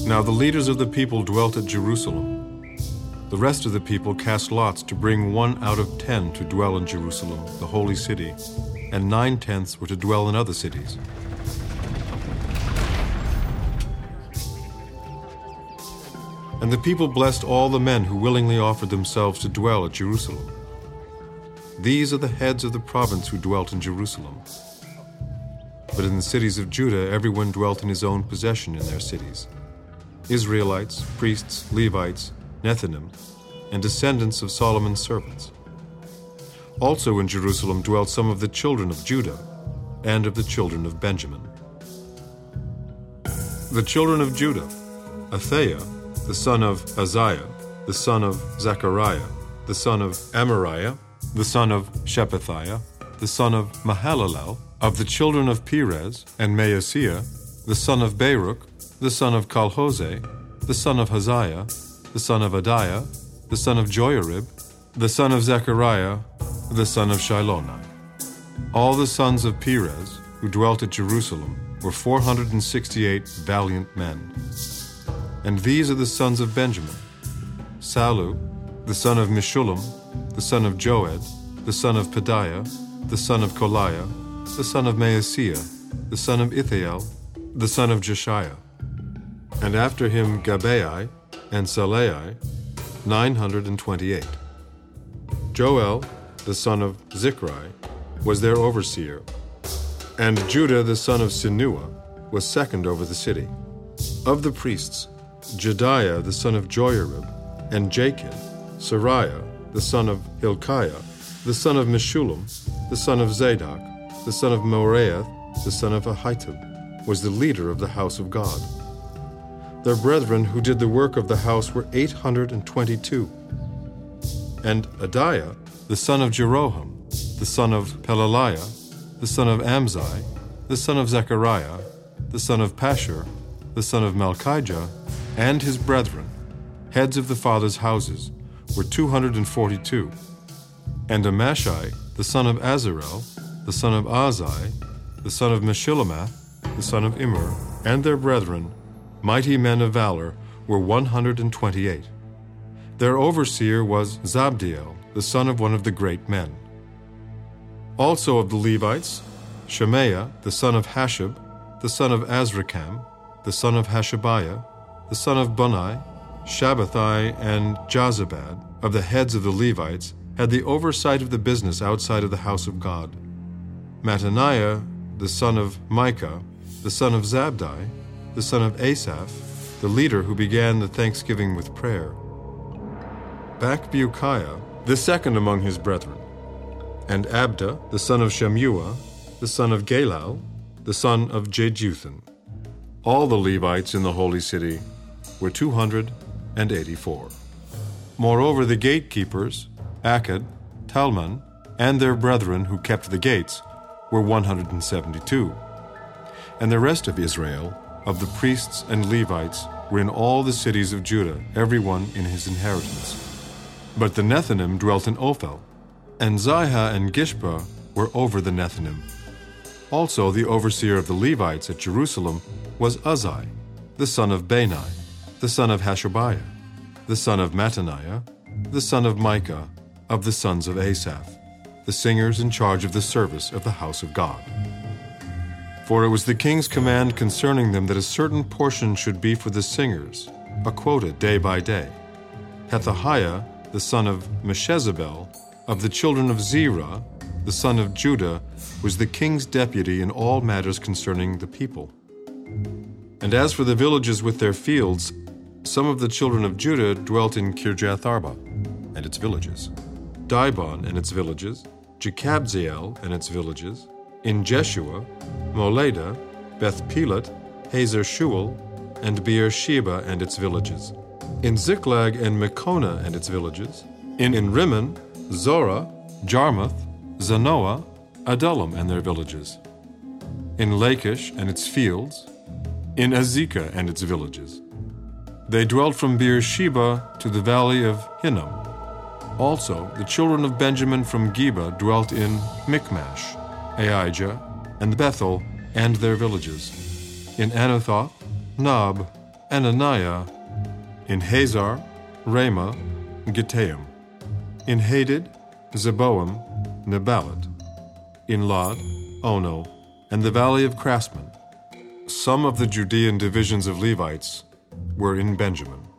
Now the leaders of the people dwelt at Jerusalem. The rest of the people cast lots to bring 1 out of 10 to dwell in Jerusalem, the holy city, and 9/10 were to dwell in other cities. And the people blessed all the men who willingly offered themselves to dwell at Jerusalem. These are the heads of the province who dwelt in Jerusalem. But in the cities of Judah, everyone dwelt in his own possession in their cities: Israelites, priests, Levites, Nethinim, and descendants of Solomon's servants. Also in Jerusalem dwelt some of the children of Judah and of the children of Benjamin. The children of Judah: Athaiah, the son of Uzziah, the son of Zechariah, the son of Amariah, the son of Shephatiah, the son of Mahalalel, of the children of Perez and Maaseiah, the son of Baruch, the son of Calhose, the son of Haziah, the son of Adiah, the son of Joiarib, the son of Zechariah, the son of Shilonai. All the sons of Perez, who dwelt at Jerusalem, were 468 valiant men. And these are the sons of Benjamin: Sallu, the son of Meshullam, the son of Joed, the son of Pedaiah, the son of Koliah, the son of Maaseiah, the son of Ithiel, the son of Jeshiah. And after him Gabai and Salai, 928. Joel, the son of Zichri, was their overseer. And Judah, the son of Sinua, was second over the city. Of the priests, Jediah, the son of Joiarib, and Jachin, Sariah, the son of Hilkiah, the son of Meshullam, the son of Zadok, the son of Moraeth, the son of Ahitub, was the leader of the house of God. Their brethren who did the work of the house were 822. And Adiah, the son of Jeroham, the son of Pelaliah, the son of Amzai, the son of Zechariah, the son of Pashur, the son of Malchijah, and his brethren, heads of the fathers' houses, were 242. And Amashai, the son of Azarel, the son of Azai, the son of Meshillamath, the son of Immer, and their brethren, mighty men of valor, were 128. Their overseer was Zabdiel, the son of one of the great men. Also of the Levites, Shemaiah, the son of Hashab, the son of Azrikam, the son of Hashabiah, the son of Bunai, Shabbathai, and Jozabad, of the heads of the Levites, had the oversight of the business outside of the house of God. Mattaniah, the son of Micah, the son of Zabdi, the son of Asaph, the leader who began the thanksgiving with prayer. Bakbukiah, the second among his brethren, and Abda, the son of Shemuah, the son of Galal, the son of Jeduthun. All the Levites in the holy city were 284. Moreover, the gatekeepers, Akkad, Talmon, and their brethren who kept the gates, were 172. And the rest of Israel, of the priests and Levites, were in all the cities of Judah, every one in his inheritance. But the Nethinim dwelt in Ophel, and Ziha and Gishpa were over the Nethinim. Also the overseer of the Levites at Jerusalem was Uzzi, the son of Bani, the son of Hashabiah, the son of Mattaniah, the son of Micah, of the sons of Asaph, the singers in charge of the service of the house of God. For it was the king's command concerning them that a certain portion should be for the singers, a quota day by day. Pethahiah, the son of Meshezabel, of the children of Zerah, the son of Judah, was the king's deputy in all matters concerning the people. And as for the villages with their fields, some of the children of Judah dwelt in Kirjath Arba and its villages, Dibon and its villages, Jekabzeel and its villages, in Jeshua, Moleda, Beth Pelet, Hazer Shual, and Beersheba and its villages, in Ziklag and Mekona and its villages, in Rimmon, Zorah, Jarmuth, Zanoah, Adullam and their villages, in Lachish and its fields, in Azekah and its villages. They dwelt from Beersheba to the valley of Hinnom. Also the children of Benjamin from Geba dwelt in Michmash, Aijah, and Bethel and their villages, in Anathoth, Nob, Ananiah, in Hazar, Ramah, Gittaim, in Hadid, Zeboim, Neballat, in Lod, Ono, and the valley of craftsmen. Some of the Judean divisions of Levites were in Benjamin.